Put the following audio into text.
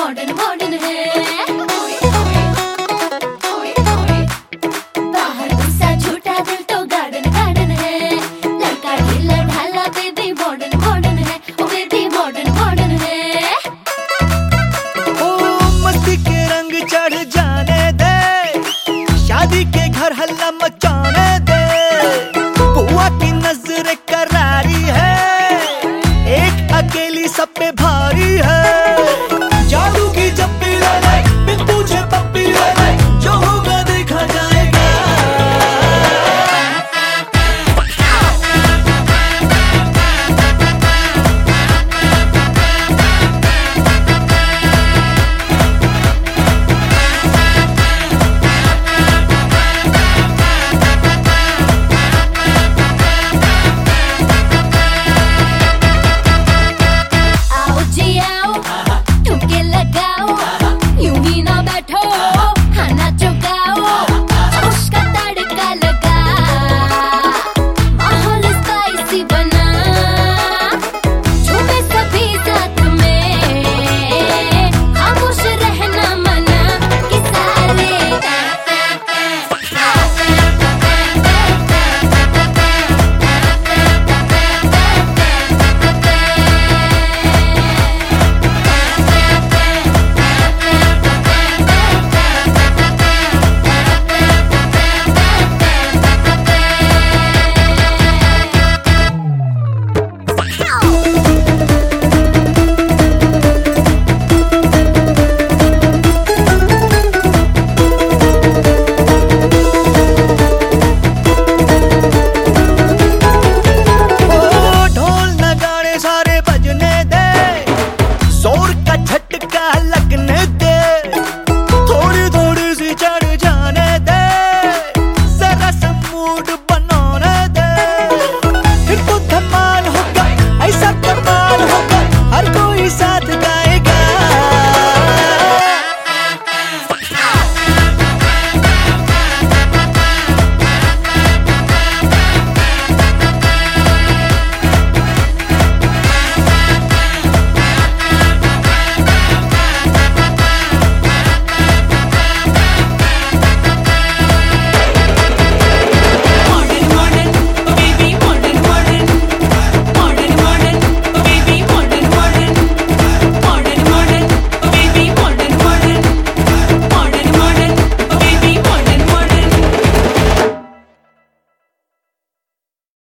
Modern modern है। बाहर गुस्सा झूठा दिल तो गार्डन गार्डन है। लड़का ढीला ढाला बेबी मॉडर्न मॉडर्न है। ओ बेबी मॉडर्न मॉडर्न है। ओ मस्ती के रंग चढ़ जाने दे, शादी के घर हल्ला मचाने दे। बुआ की नजर करारी है, एक अकेली सब पे भारी